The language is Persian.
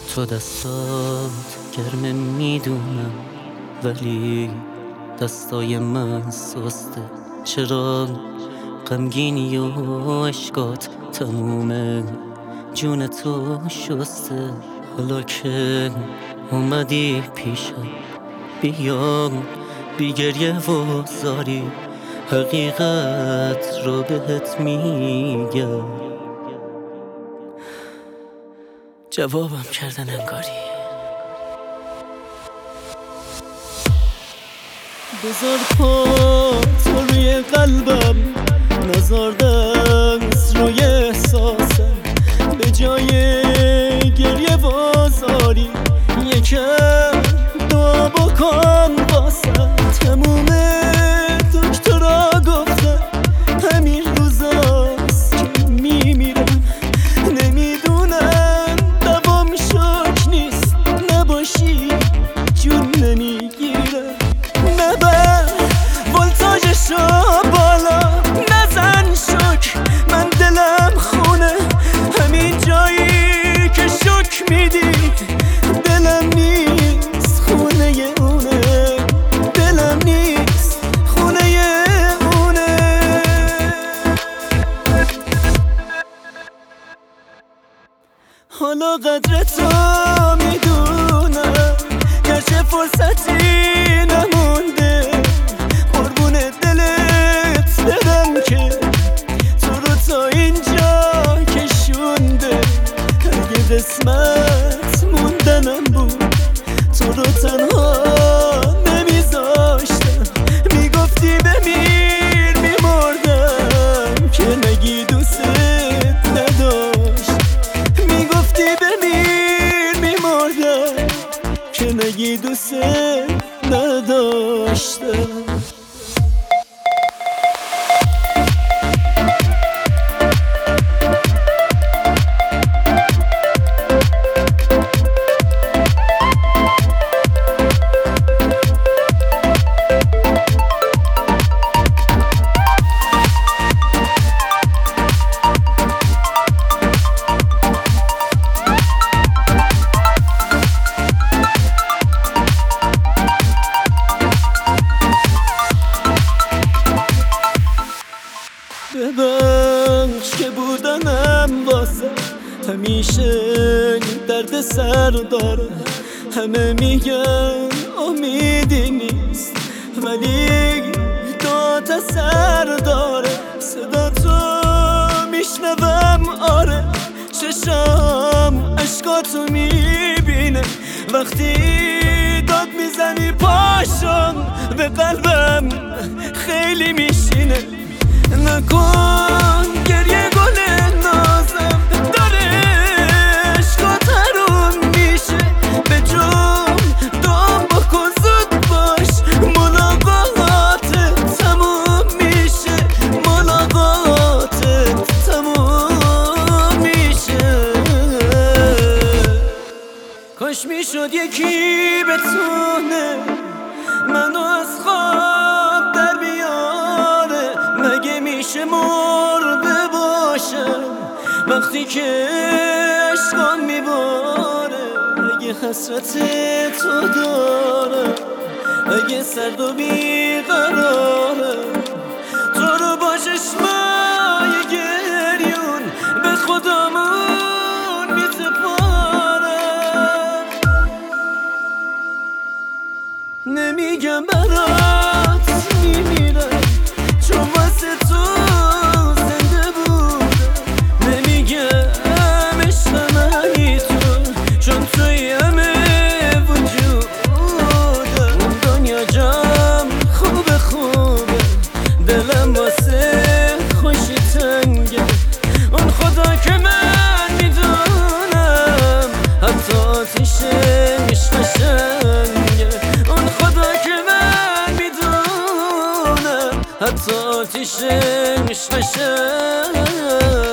تو دستات گرمه میدونم، ولی دستای من سسته. چرا غمگینی و عشقات تمومه، جون تو شسته. حالا که اومدی پیشم، بیا بی گریه و زاری، حقیقت رو بهت میگم. جوابم کردن انگاری. بذار پا تو روی قلبم، نذار دست روی احساسم. به جای گریه و زاری یکم دعا بکن واسم. تموم دکترها گفتن همین روزاست که میمیرم. نمیدونن دوام شک نیست، نباشی جون نمیگیرم. نبر ولتاژشو بالا، نزن شک، من دلم خونه. همین جایی که شک میدی دلم نیست، خونه اونه. دلم نیست، خونه اونه. حالا قدر تو میدونم، گرچه فرصتی نمونده. قربون دلت برم که تو رو تا اینجا کشونده. اگه قسمت موندنم بود تو رو تنها نمیذاشتم. میگفتی بمیر میمردم که نگی دوست نداشت. میگفتی بمیر میمردم که نگی دوست نداشتم. ببخش که بودنم واسه همیشه درد سر داره. همه میگن امیدی نیست، ولی داد سر داره. صدا تو میشنوم، آره چشم اشکاتو میبینه. وقتی داد میزنی پاشم به قلبم خیلی میشینه. نکن گریه گل نازم، داره عشقات حروم میشه. به جون دام بکن زود باش، ملاقاتت تموم میشه. ملاقاتت تموم میشه. کاش میشد یکی بتونه منو از خواب در بیاره. مگه میشه مرده باشم وقتی که عشقم میباره؟ اگه حسرت تو داره، اگه سرد و بیقراره، تو رو با چشمای گریون به خودمون میسپارم. نمیگم برات میمیرم چون واسه تو زنده بودم. نمیگم عشق منی تو، چون توی همه وجودم. اون دنیا جام خوبه خوبه، دلم واسه خوشی تنگه. اون خدا که من میدونم حتی آتیش عشق قشنگه. اون خدا که من میدونم حتی آتیش عشق قشنگه.